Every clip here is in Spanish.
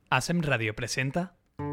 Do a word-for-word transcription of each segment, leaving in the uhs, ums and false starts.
ASEM Radio presenta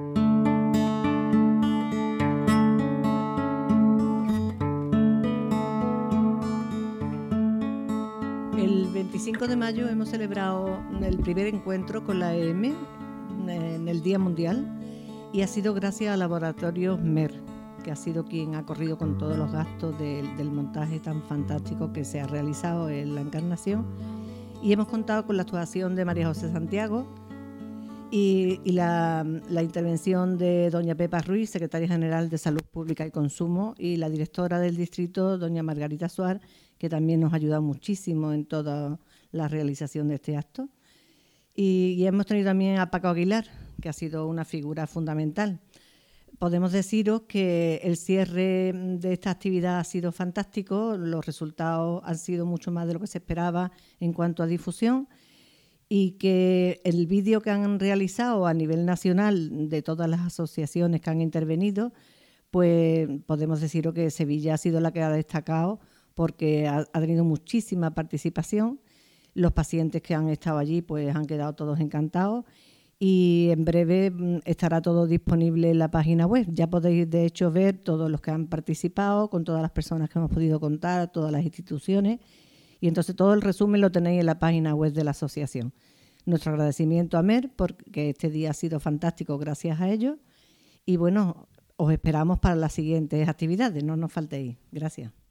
El veinticinco de mayo hemos celebrado el primer encuentro con la E M en el Día Mundial y ha sido gracias al laboratorio M E R, que ha sido quien ha corrido con todos los gastos del, del montaje tan fantástico que se ha realizado en la Encarnación, y hemos contado con la actuación de María José Santiago y, y la, la intervención de doña Pepa Ruiz, secretaria general de Salud Pública y Consumo, y la directora del distrito, doña Margarita Suar, que también nos ha ayudado muchísimo en toda la realización de este acto. Y, y hemos tenido también a Paco Aguilar, que ha sido una figura fundamental. Podemos deciros que el cierre de esta actividad ha sido fantástico, los resultados han sido mucho más de lo que se esperaba en cuanto a difusión, y que el vídeo que han realizado a nivel nacional de todas las asociaciones que han intervenido, pues podemos deciros que Sevilla ha sido la que ha destacado porque ha, ha tenido muchísima participación. Los pacientes que han estado allí pues han quedado todos encantados. Y en breve estará todo disponible en la página web. Ya podéis, de hecho, ver todos los que han participado, con todas las personas que hemos podido contar, todas las instituciones. Y entonces todo el resumen lo tenéis en la página web de la asociación. Nuestro agradecimiento a M E R porque este día ha sido fantástico gracias a ellos. Y bueno, os esperamos para las siguientes actividades. No nos faltéis. Gracias.